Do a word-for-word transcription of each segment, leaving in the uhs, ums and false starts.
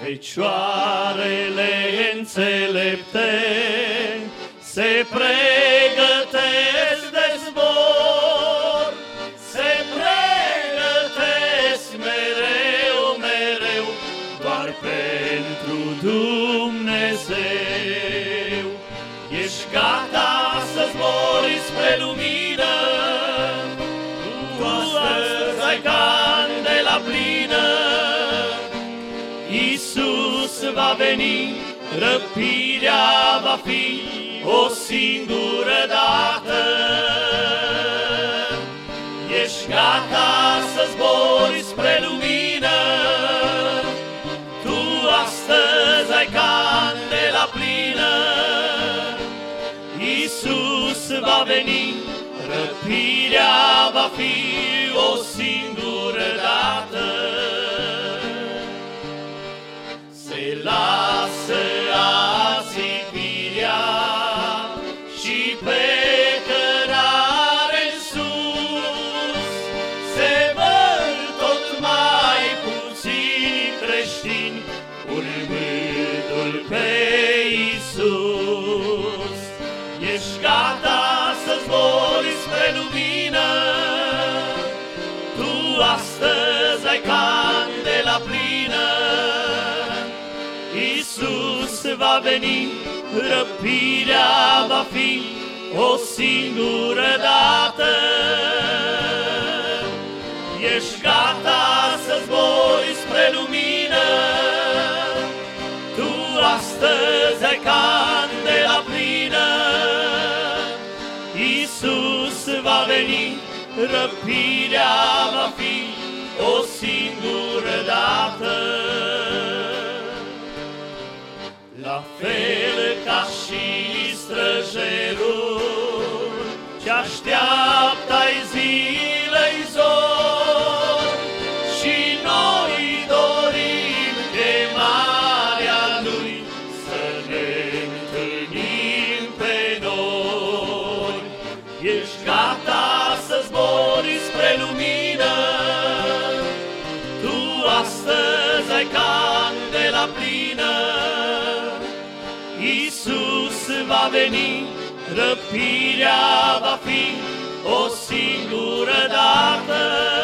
Fecioarele înțelepte se pregătesc de zbor, se pregătesc mereu, mereu, doar pentru Dumnezeu. Ești gata să zbori spre lumină, tu astăzi ai candela plină. Iisus va veni, răpirea va fi o singură dată. Ești gata să zbori spre lumină, tu astăzi ai candela plină. Iisus va veni, răpirea va fi o singură dată. Se lasă ațipirea și pe cărare-n sus, se văd tot mai puțini creștini urmându-L pe Iisus. Ești gata să zbori spre lumină, tu astăzi ai candela plină. Iisus va veni, răpirea va fi o singură dată. Ești gata să zbori spre lumină, tu astăzi ai candela plină. Iisus va veni, răpirea va fi o singură dată. La fel ca și străjerul ce așteaptă-ai zilei zor, și noi dorim chemarea Lui să ne întâlnim pe noi. Ești gata să zbori spre lumină, tu astăzi ai candela plină. Iisus va veni, răpirea va fi o singură dată.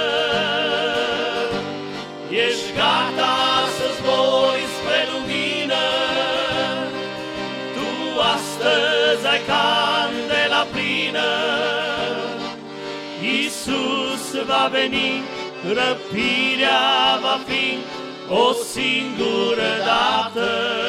Ești gata să zbori spre lumină, tu astăzi ai candela plină. Iisus va veni, răpirea va fi o singură dată.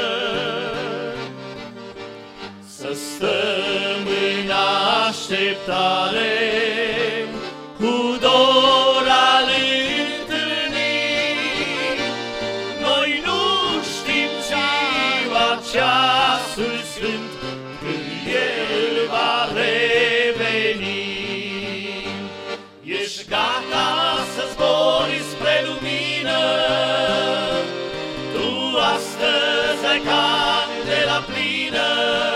Să stăm în așteptare, cu dor al întâlnirii. Noi nu știm ziua, ceasul sfânt, când El va reveni. Ești gata să zbori spre lumină, tu astăzi ai candela plină.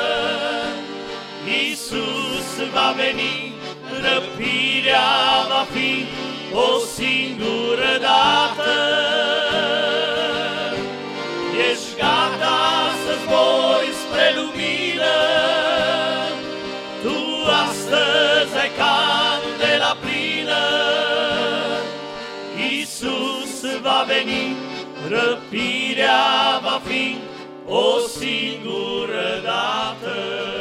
Iisus va veni, răpirea va fi o singură dată. Ești gata să zbori spre lumină, tu astăzi ai candela plină. Iisus va veni, răpirea va fi o singură dată.